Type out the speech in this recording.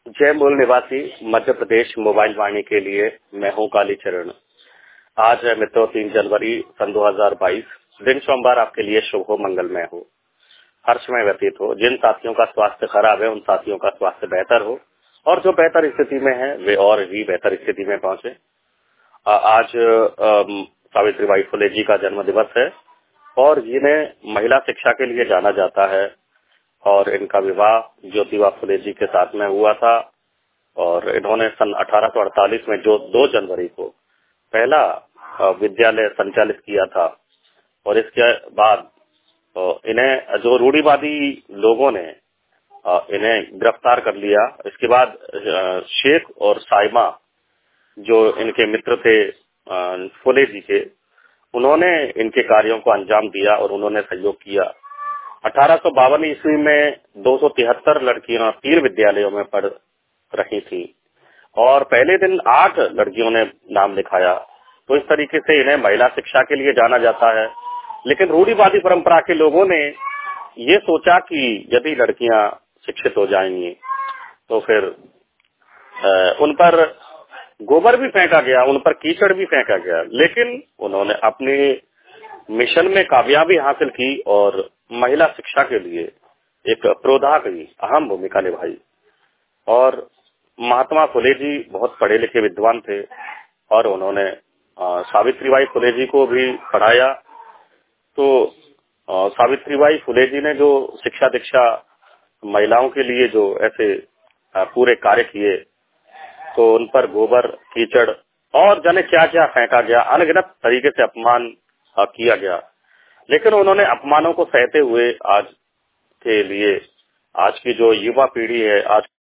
जय मूल निवासी मध्य प्रदेश मोबाइल वाणी के लिए मैं हूं कालीचरण। आज है मित्रों 3 जनवरी सन 2022। दिन सोमवार आपके लिए शुभ हो, मंगलमय हो, हर्षमय व्यतीत हो। जिन साथियों का स्वास्थ्य खराब है उन साथियों का स्वास्थ्य बेहतर हो और जो बेहतर स्थिति में है वे और भी बेहतर स्थिति में पहुंचे। आज सावित्रीबाई फुले जी का जन्म दिवस है और जिन्हें महिला शिक्षा के लिए जाना जाता है और इनका विवाह ज्योतिबा फुले जी के साथ में हुआ था और इन्होंने सन 1848 में जो 2 जनवरी को पहला विद्यालय संचालित किया था और इसके बाद इन्हें जो रूढ़िवादी लोगों ने इन्हें गिरफ्तार कर लिया। इसके बाद शेख और साइमा जो इनके मित्र थे फुले जी के, उन्होंने इनके कार्यों को अंजाम दिया और उन्होंने सहयोग किया। 1852 ईस्वी में 273 लड़कियां 3 विद्यालयों में पढ़ रही थी और पहले दिन 8 लड़कियों ने नाम लिखाया। तो इस तरीके से इन्हें महिला शिक्षा के लिए जाना जाता है। लेकिन रूढ़िवादी परंपरा के लोगों ने ये सोचा कि यदि लड़कियां शिक्षित हो जाएंगी तो फिर उन पर गोबर भी फेंका गया, उन पर कीचड़ भी फेंका गया, लेकिन उन्होंने अपने मिशन में कामयाबी हासिल की और महिला शिक्षा के लिए एक प्रोद्धा की अहम भूमिका निभाई। और महात्मा फुले जी बहुत पढ़े लिखे विद्वान थे और उन्होंने सावित्रीबाई फुले जी को भी पढ़ाया। तो सावित्रीबाई फुले जी ने जो शिक्षा दीक्षा महिलाओं के लिए जो ऐसे पूरे कार्य किए, तो उन पर गोबर कीचड़ और जाने क्या क्या फेंका गया, अनगिनत तरीके से अपमान किया गया। लेकिन उन्होंने अपमानों को सहते हुए आज के लिए आज की जो युवा पीढ़ी है, आज